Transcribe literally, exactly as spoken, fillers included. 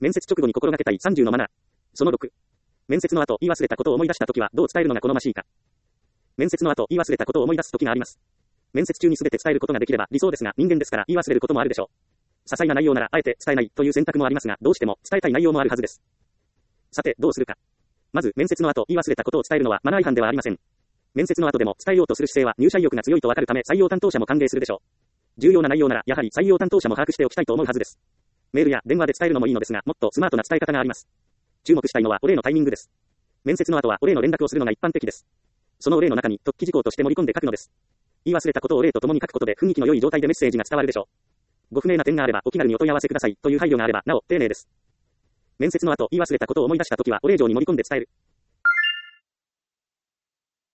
面接直後に心がけたいさんじゅうのマナー。そのろく。面接の後、言い忘れたことを思い出したときはどう伝えるのが好ましいか。面接の後、言い忘れたことを思い出すときがあります。面接中にすべて伝えることができれば理想ですが、人間ですから言い忘れることもあるでしょう。些細な内容ならあえて伝えないという選択もありますが、どうしても伝えたい内容もあるはずです。さて、どうするか。まず、面接の後、言い忘れたことを伝えるのはマナー違反ではありません。面接の後でも伝えようとする姿勢は入社意欲が強いとわかるため採用担当者も歓迎するでしょう。重要な内容ならやはり採用担当者も把握しておきたいと思うはずです。メールや電話で伝えるのもいいのですが、もっとスマートな伝え方があります。注目したいのはお礼のタイミングです。面接の後はお礼の連絡をするのが一般的です。そのお礼の中に特記事項として盛り込んで書くのです。言い忘れたことをお礼とともに書くことで雰囲気の良い状態でメッセージが伝わるでしょう。ご不明な点があればお気軽にお問い合わせくださいという配慮があればなお丁寧です。面接の後、言い忘れたことを思い出したときはお礼状に盛り込んで伝える。